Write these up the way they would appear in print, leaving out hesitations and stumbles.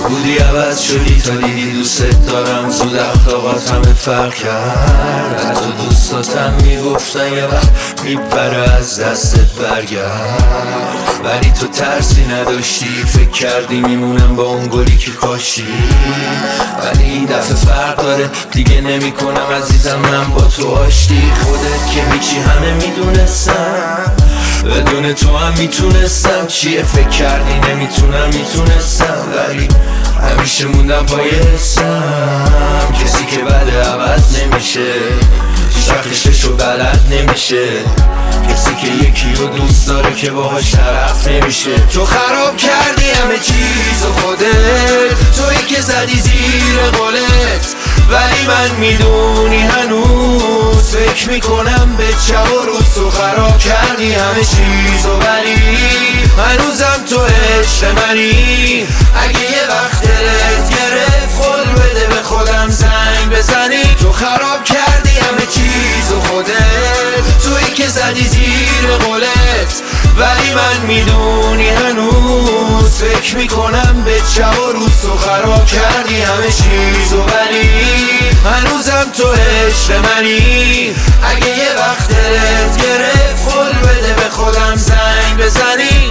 بودی عوض شدی تا دیدی دوست دارم. زود اخلاقات همه فرق کرد. حتی دوستاتم میگفتن یه وقت میپره از دستت برگرد. ولی تو ترسی نداشتی، فکر کردی میمونم با اون گلی که کاشتی. ولی این دفعه فرق داره، دیگه نمی کنم عزیزم من با تو آشتی. خودت که میچی همه میدونستم، بدون تو هم میتونستم. چیه فکر کردی نمیتونم، میتونستم. ولی همیشه موندم پای حسم. کسی که بده عوض نمیشه، هیچ وقتشو بلد نمیشه. کسی که یکی رو دوست داره که باهاش طرف نمیشه. تو خراب کردی همه چیز و خودت، تویی که زدی زیر قولت. ولی من میدونی هنوز فکر میکنم به شب و روز. تو خراب کردی همه چیز و ولی هنوزم تو عشق منی. اگه یه وقت دلت گرفت قول بده به خودم زنگ بزنی. تو خراب کردی همه چیز و خودت، تویی که زدی زیر قولت. ولی من میدونی هنوز فکر میکنم به شب و روز. تو خراب کردی همه چیز و ولی هنوزم تو عشق منی. اگه یه وقت دلت گرفت قول بده به خودم زنگ بزنی.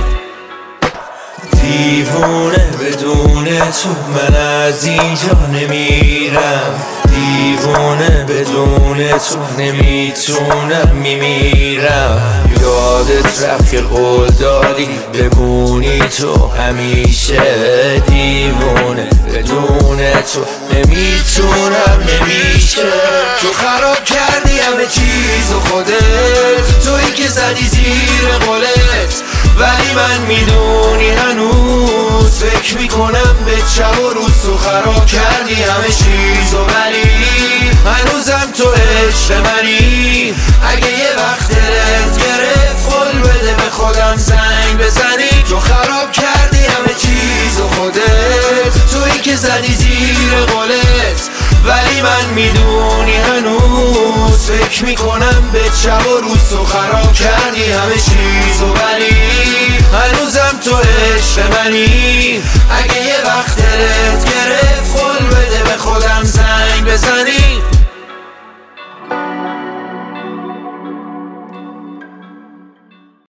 دیوونه بدون تو من از اینجا نمیرم. دیوونه بدون تو نمیتونم میمیرم. یادت رفت که قول دادی بمونی تو همیشه. دیوونه بدون تو نمیتونم نمیشه. تو خراب کردی همه چیز و خودت، تویی که زدی زیر قولت. ولی من میدونی هنوز فکر میکنم به شب و روز. تو خراب کردی همه چیز و ولی هنوزم تو عشق منی. اگه یه وقت دلت گرفت قول بده به خودم زنگ بزنی. تو خراب کردی همه چیز و خودت، تویی که زدی زیر قولت. ولی من میدونی هنوز فکر میکنم به شب و روز. تو خراب کردی همه چیز و ولی هنوزم تو عشق منی.